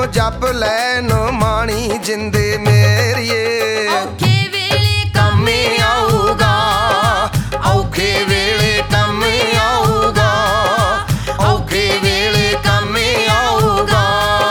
ਜਪ ਲੈਨ ਮਾਣੀ ਜਿੰਦੇ ਮੇਰੀਏ। ਔਖੇ ਵੇਲੇ ਕੰਮ ਆਊਗਾ, ਔਖੇ ਵੇਲੇ ਕੰਮ ਆਊਗਾ, ਔਖੇ ਵੇਲੇ ਕੰਮ ਆਊਗਾ।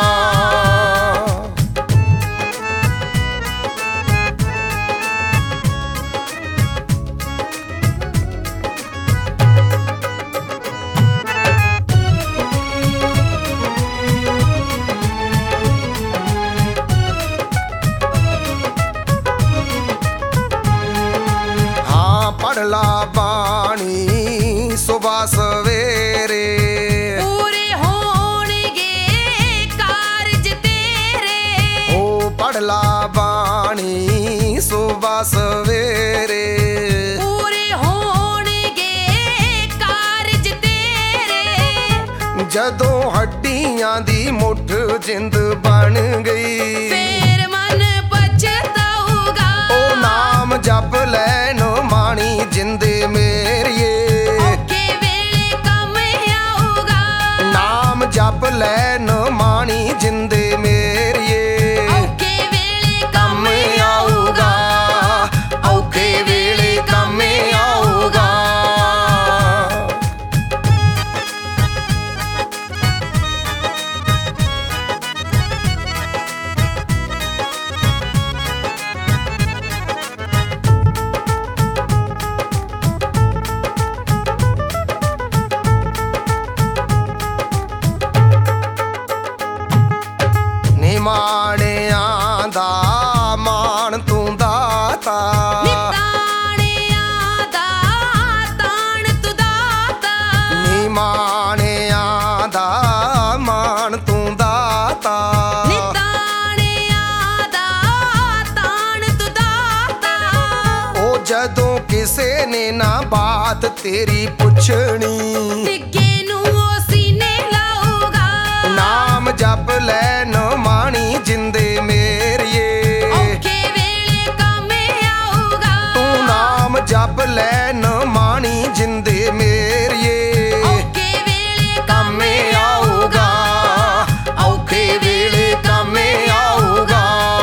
ਪੜ੍ਹ ਲਾ ਬਾਣੀ ਸੁਬਹ ਸਵੇਰੇ, ਪੂਰੇ ਹੋਣਗੇ ਕਾਰਜ ਤੇਰੇ। ਓ ਪੜ੍ਹ ਲਾ ਬਾਣੀ ਸੁਬਹ ਸਵੇਰੇ, ਪੂਰੇ ਹੋਣਗੇ ਕਾਰਜ ਤੇਰੇ। ਜਦੋਂ ਹੱਡੀਆਂ ਦੀ ਮੁੱਠ ਜਿੰਦ ਬਣ ਗਈ, ਫੇਰ ਮਨ ਪਛਤਾਊਗਾ। ਓ ਨਾਮ ਜਪ ਲੈਨ ਮਾਣੀ ਜਿੰਦੇ ਮੇਰੀਏ। ਔਖੇ ਵੇਲੇ ਕੰਮ ਆਊਗਾ, ਨਾਮ ਜਪ ਲੈਨ ਮਾਣੀ ਜਿੰਦੇ ਮੇਰੀਏ। ਔਖੇ ਵੇਲੇ ਕੰਮ ਆਊਗਾ, ਔਖੇ ਵੇਲੇ ਕੰਮ ਆਊਗਾ। ਮਾਣਿਆਂ ਦਾ ਮਾਣ ਤੂੰ ਦਾਤਾ, ਨਿਤਾਣਿਆਂ ਦਾ ਤਾਣ ਤੂੰ ਦਾਤਾ। ਨੀ ਮਾਣਿਆਂ ਦਾ ਮਾਣ ਤੂੰ ਦਾਤਾ, ਨਿਤਾਣਿਆਂ ਦਾ ਤਾਣ ਤੂੰ ਦਾਤਾ। ਉਹ ਜਦੋਂ ਕਿਸੇ ਨੇ ਨਾ ਬਾਤ ਤੇਰੀ ਪੁੱਛਣੀ, ਟਿੱਕੇ ਨੂੰ ਉਹ ਸੀਨੇ ਲਾਊਗਾ। ਨਾਮ ਜਪ ਲੈਨ ਮਾਣੀ ਜਿੰਦੇ ਮੇਰੀਏ। ਔਖੇ ਵੇਲੇ ਕੰਮ ਆਊਗਾ, ਤੂੰ ਨਾਮ ਜਪ ਲੈਨ ਮਾਣੀ ਜਿੰਦੇ ਮੇਰੀਏ। ਔਖੇ ਵੇਲੇ ਕੰਮ ਆਊਗਾ, ਔਖੇ ਵੇਲੇ ਕੰਮ ਆਊਗਾ।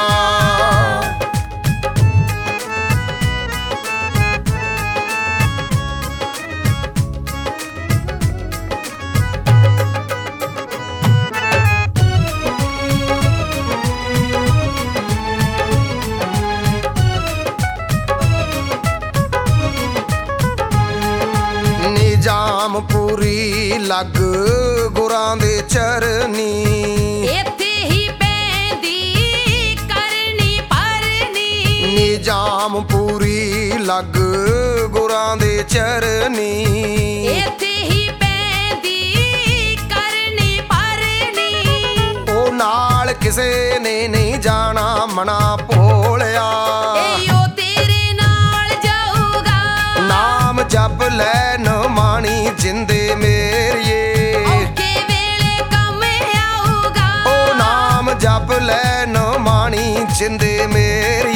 ਨਿਜ਼ਾਮਪੁਰੀ ਲੱਗ ਗੁਰਾਂ ਦੇ ਚਰਨੀ, ਇੱਥੇ ਹੀ ਪੈਂਦੀ ਕਰਨੀ ਪਰਨੀ। ਨਿਜ਼ਾਮਪੁਰੀ ਲੱਗ ਗੁਰਾਂ ਦੇ ਚਰਨੀ, ਇੱਥੇ ਹੀ ਪੈਂਦੀ ਕਰਨੀ ਪਰਨੀ। ਉਹ ਨਾਲ ਕਿਸੇ ਨੇ ਨਹੀਂ ਜਾਣਾ ਮਨਾ ਭੋਲਿਆ, ਇਹੋ ਤੇਰੇ ਨਾਲ ਜਾਊਗਾ। ਨਾਮ ਜਪ ਲੈਨ ਮਾਣੀ ਜਿੰਦੇ ਮੇਰੀਏ। ਔਖੇ ਵੇਲੇ ਕੰਮ ਆਊਗਾ, ਉਹ ਨਾਮ ਜਪ ਲੈਨ ਮਾਣੀ ਜਿੰਦੇ ਮੇਰੀ।